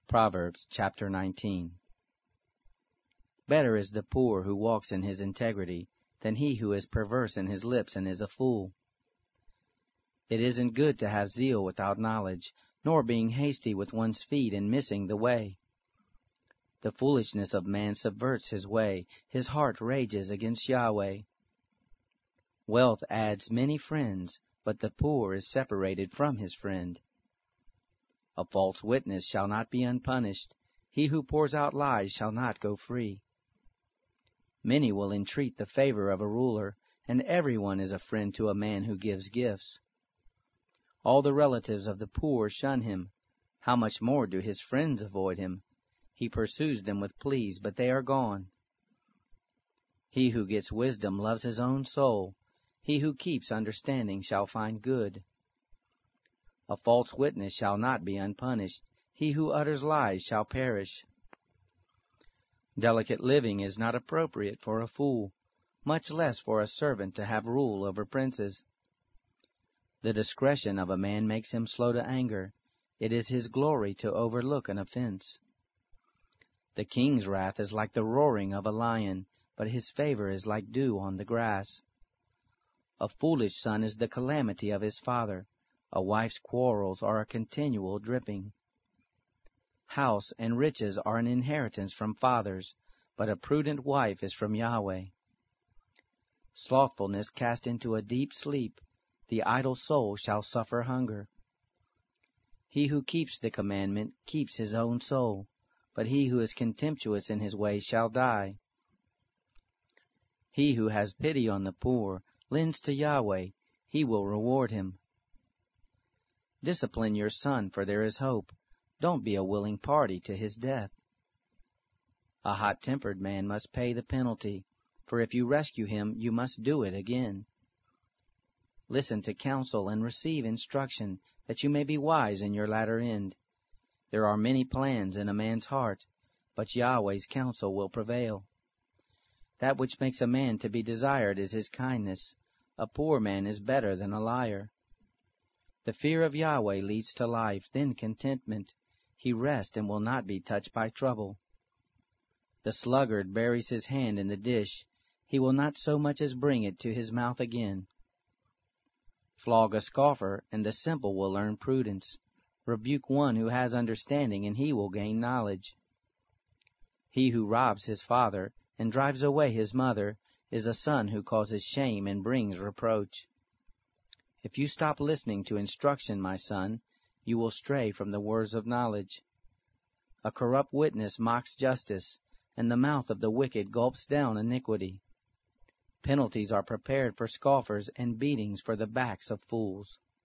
Proverbs chapter 19. Better is the poor who walks in his integrity than he who is perverse in his lips and is a fool. It isn't good to have zeal without knowledge, nor being hasty with one's feet and missing the way. The foolishness of man subverts his way, his heart rages against Yahweh. Wealth adds many friends, but the poor is separated from his friend. A false witness shall not be unpunished. He who pours out lies shall not go free. Many will entreat the favor of a ruler, and everyone is a friend to a man who gives gifts. All the relatives of the poor shun him. How much more do his friends avoid him? He pursues them with pleas, but they are gone. He who gets wisdom loves his own soul. He who keeps understanding shall find good. A false witness shall not be unpunished. He who utters lies shall perish. Delicate living is not appropriate for a fool, much less for a servant to have rule over princes. The discretion of a man makes him slow to anger. It is his glory to overlook an offense. The king's wrath is like the roaring of a lion, but his favor is like dew on the grass. A foolish son is the calamity of his father. A wife's quarrels are a continual dripping. House and riches are an inheritance from fathers, but a prudent wife is from Yahweh. Slothfulness cast into a deep sleep. The idle soul shall suffer hunger. He who keeps the commandment keeps his own soul, but he who is contemptuous in his ways shall die. He who has pity on the poor lends to Yahweh. He will reward him. Discipline your son, for there is hope. Don't be a willing party to his death. A hot-tempered man must pay the penalty, for if you rescue him, you must do it again. Listen to counsel and receive instruction, that you may be wise in your latter end. There are many plans in a man's heart, but Yahweh's counsel will prevail. That which makes a man to be desired is his kindness. A poor man is better than a liar. The fear of Yahweh leads to life, then contentment. He rests and will not be touched by trouble. The sluggard buries his hand in the dish. He will not so much as bring it to his mouth again. Flog a scoffer, and the simple will learn prudence. Rebuke one who has understanding, and he will gain knowledge. He who robs his father and drives away his mother is a son who causes shame and brings reproach. If you stop listening to instruction, my son, you will stray from the words of knowledge. A corrupt witness mocks justice, and the mouth of the wicked gulps down iniquity. Penalties are prepared for scoffers and beatings for the backs of fools.